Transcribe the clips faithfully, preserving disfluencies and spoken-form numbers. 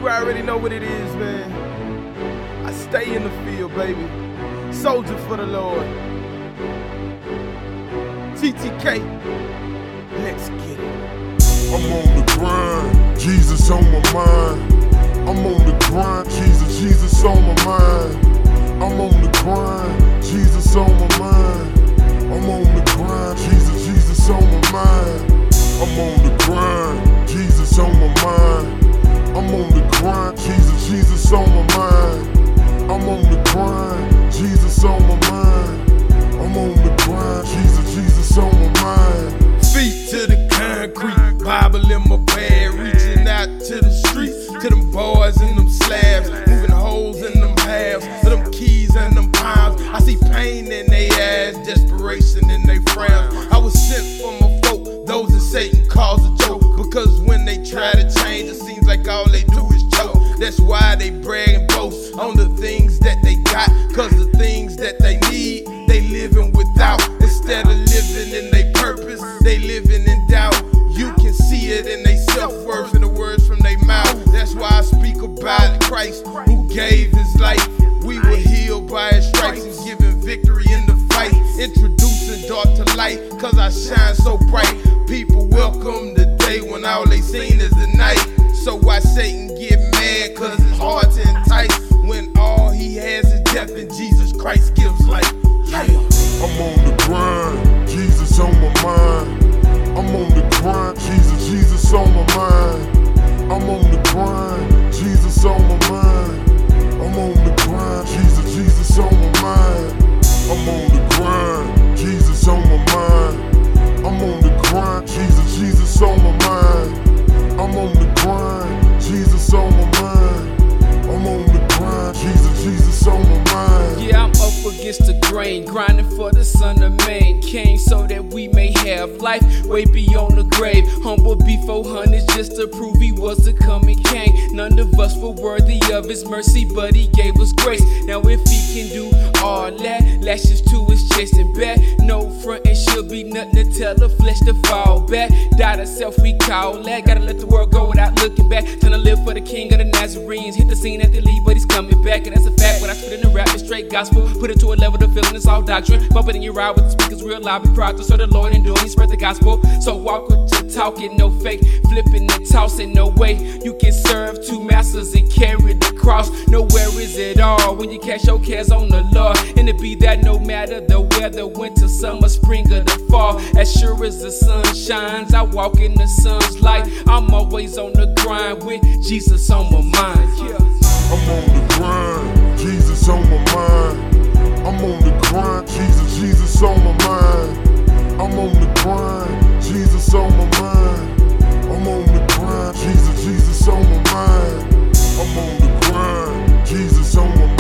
You already know what it is, man. I stay in the field, baby. Soldier for the Lord. T T K, let's get it. I'm on the grind, Jesus on my mind. I'm on the grind, Jesus, Jesus on my mind. I'm on the grind, Jesus on my mind. I'm on the grind, Jesus, Jesus on my mind. I'm on the grind, Jesus on my mind. I'm on the grind, Jesus, Jesus on my mind. I'm on the grind, Jesus on my mind. I'm on the grind, Jesus, Jesus on my mind. Feet to the concrete, Bible in my bag, reaching out to the streets, to them boys in them slabs, moving holes in them halves, to them keys and them pounds. I see pain in they eyes, desperation in they frowns. I was sent from a folk, those that Satan calls a joke, because when they try to change, it seems like all they do is choke. That's why they brag and boast on the things that they got, cause the things that they need, they living without. Instead of living in their purpose, they living in doubt. You can see it in their self-worth and the words from their mouth. That's why I speak about Christ who gave his life. We were healed by his stripes and given victory in the fight. Introducing dark to light, cause I shine so bright. People welcome the day when all they seen is the night. So why Satan get mad, cause it's hard to entice when all he has is death and Jesus Christ gives life. Yeah. I'm on the grind, Jesus on my mind. I'm on the grind, Jesus, Jesus on my mind. I'm on the grind, Jesus on my mind. I'm on the grind, Jesus, Jesus on my mind. I'm on the grind, Jesus on my mind. I'm on the grind, Jesus, Jesus on my mind. I'm on the grind, Jesus on my mind. I'm on the grind, Jesus, Jesus on my mind. Yeah, I'm up against the grain, grinding for the son of man. Came so that we may have life way beyond the grave. Humble before hundreds just to prove he was the coming king. None of us were worthy of his mercy, but he gave us grace. Now if he can do all that, lashes to his chest and back, no front and should be nothing to tell the flesh to fall back. Die to self, we call that. Gotta let the world go without looking back. Trying to live for the king of the Nazarenes. Hit the scene at the lead, but he's coming back, and that's a fact. When I spit in the rap, it's straight gospel. Put it to a level of feeling it's all doctrine. Bump it in your ride with the speakers real loud. Be proud to serve the Lord and do it. Spread the gospel. So walk with your talking, no fake. Flipping and tossing, no way. You can serve two masters and carry the cross. Nowhere is it all when you cast your cares on the Lord. And it be that no matter the weather, winter, summer, spring, or the fall, as sure as the sun shines, I walk in the sun's light. I'm always on the grind with Jesus on my mind. Yeah. I'm on the grind, Jesus on my mind. I'm on the grind, Jesus, Jesus on my mind. I'm on the grind, Jesus on my mind. I'm on the grind, Jesus, Jesus on my mind. I'm on the grind, Jesus on my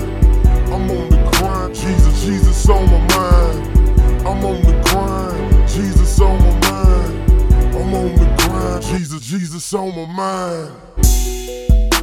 mind. I'm on the grind, Jesus, Jesus on my mind. I'm on the grind, Jesus on my mind. I'm on the grind, Jesus, Jesus on my mind.